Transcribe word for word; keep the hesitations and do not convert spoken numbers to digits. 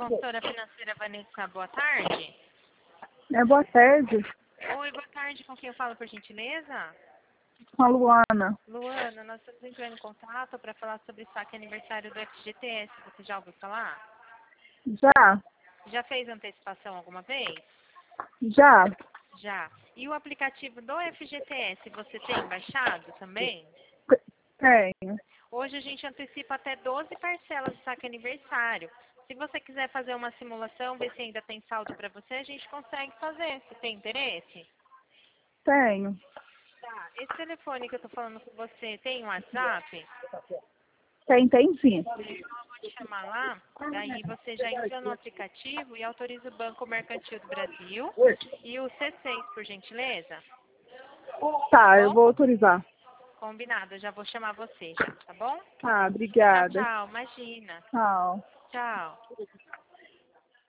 consultora financeira Vanessa, boa tarde. É, boa tarde. Oi, boa tarde. Com quem eu falo, por gentileza? Com a Luana. Luana, nós estamos entrando em contato para falar sobre o saque aniversário do F G T S. Você já ouviu falar? Já, Já fez antecipação alguma vez? já. Já. E o aplicativo do F G T S, você tem baixado também? Tenho. Hoje a gente antecipa até doze parcelas de saque aniversário. Se você quiser fazer uma simulação, ver se ainda tem saldo para você, a gente consegue fazer. Você tem interesse? Tenho. Tá. Esse telefone que eu tô falando com você tem um WhatsApp? Tem, tem sim. Então eu vou te chamar lá, daí você já entra no aplicativo e autoriza o Banco Mercantil do Brasil e o C seis, por gentileza. Tá, eu Bom? vou autorizar. Combinado, eu já vou chamar você já, tá bom? Tá, Tchau, obrigada. tchau. Imagina. Tchau. Tchau.